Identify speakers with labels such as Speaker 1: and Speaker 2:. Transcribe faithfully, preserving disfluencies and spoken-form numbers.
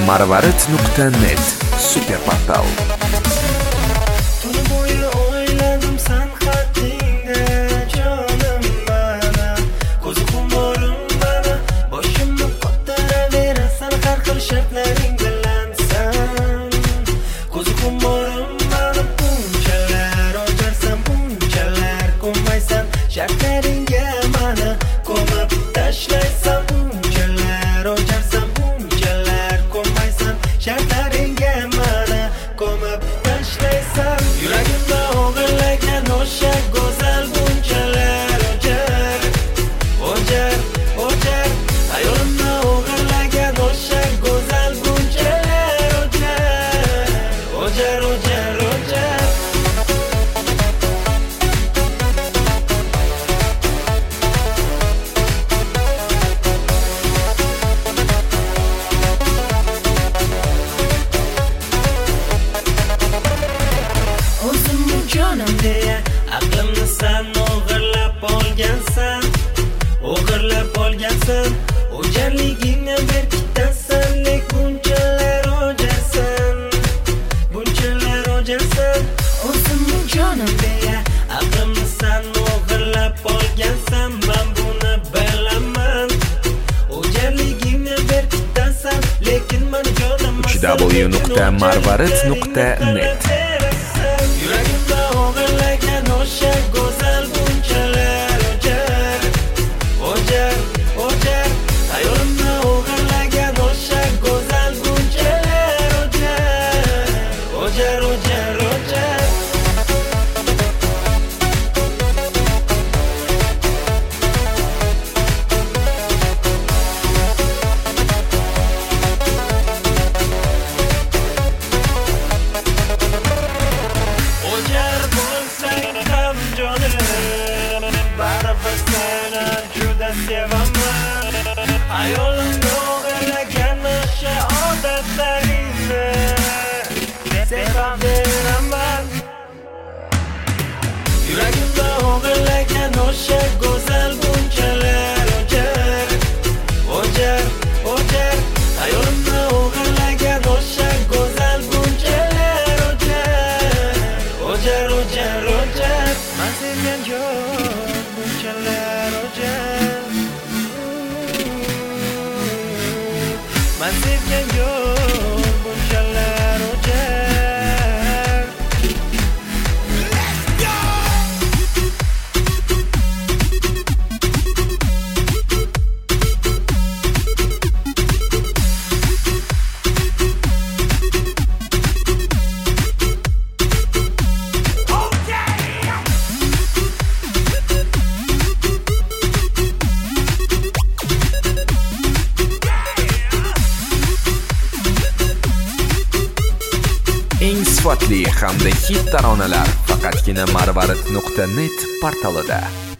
Speaker 1: marvarid nuqta net super portal.
Speaker 2: Tuni bo'yi o'yladim san xatingda, jonim mana, ko'zi xumorim mana, boshimni qotiraversan har xil shartlaring bilan san. Ko'zi xumorim mana, bunchalar ojarsan, bunchalar ko'maysan, shartlaringga mana ko'mib tashlaysan, bunchalar ojarsan, bunchalar ko'maysan, shartlaringga mana ko'mib tashlaysan. Yuragimda o'g'irlagan o'sha go'zal bunchalar ojar, ojar, ojar. Hayolimda o'g'irlagan o'sha go'zal bunchalar ojar, ojar, ojar, ojar. O'zimni jonim deya aqlimni san o'g'irlab olgansan, o'g'irlab olgansan. O'jarligingni berkitasan, lek bunchalar ojarsan, bunchalar ojarsan. O'zimni jonim deya aqlimni san o'g'irlab olgansan, men buni bilaman. O'jarligingni berkitasan, lekin men jonim
Speaker 1: w nuqta marvarid nuqta net.
Speaker 2: Yuragimda o'g'irlagan o'sha go'zal bunchalar ojar, ojar, ojar. Hayolimda o'g'irlagan o'sha go'zal bunchalar ojar, ojar, ojar, ojar. Ojar bo'lsang ham jonim, baribir seni juda sevaman. Hayolimda o'g'irlagan o'sha odatlaringni sevaveraman. Yuragimda o'g'irlagan o'sha go'zal bunchalar ojar, ojar, ojar. Hayolimda o'g'irlagan o'sha go'zal bunchalar ojar, ojar, ojar, ojar. Men sevgan yo'q bunchalar ojar, men sevgan yo'q bunchalar ojar.
Speaker 1: Eng sifatli hamda hit taronalar faqatgina marvarid nuqta net portalida.